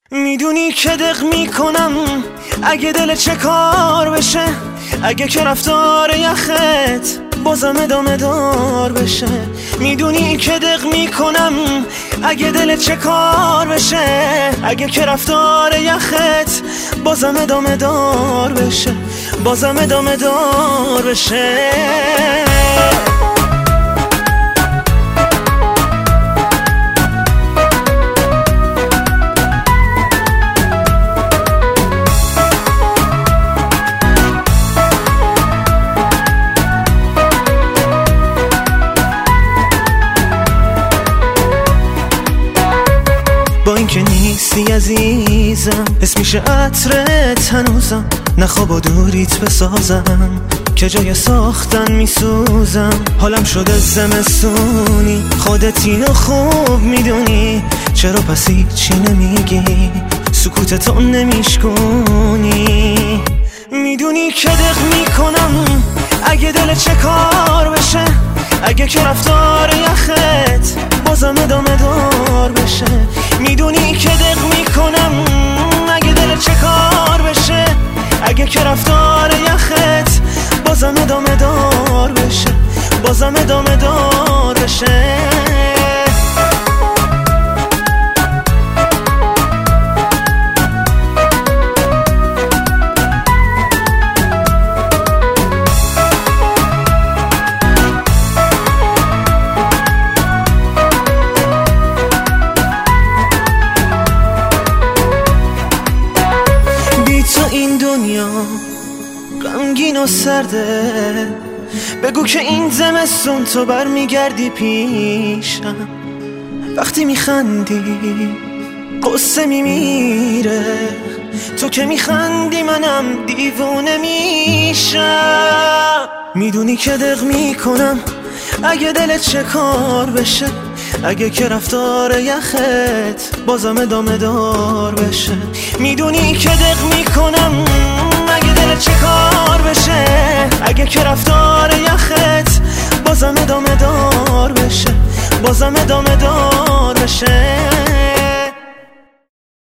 میدونی که دق میکنم اگه دل چه کار بشه، اگه که رفتار یخت بازم ادامه دار بشه. میدونی که دق میکنم اگه دل چه کار بشه، اگه که رفتار یخت بازم ادامه دار بشه، بازم ادامه دار بشه. با اینکه نیستی عزیزم، حس میشه عطرت هنوزم. نخواب و دوریت بسازم که جای ساختن میسوزم. حالم شده زمستونی، خودت اینو خوب میدونی. چرا پس هیچی نمیگی، سکوتتو نمیشکنی؟ میدونی که دق میکنم اگه دل چه کار بشه، اگه که رفتار یخت بازم ادامه دار بشه. میدونی که دق میکنم اگه دل چه کار بشه، اگه که رفتار یخت بازم ادامه دار بشه، بازم ادامه دار بشه. این دنیا غمگین و سرده، بگو که این زمستون تو برمیگردی پیشم. وقتی میخندی قصه میمیره، تو که میخندی منم دیوونه میشم. میدونی که دق میکنم اگه دلت چه کار بشه، اگه که رفتار یخت بازم ادامه دار بشه. میدونی که دق میکنم اگه دلت چه کار بشه، اگه که رفتار یخت بازم ادامه دار بشه، بازم ادامه دار بشه.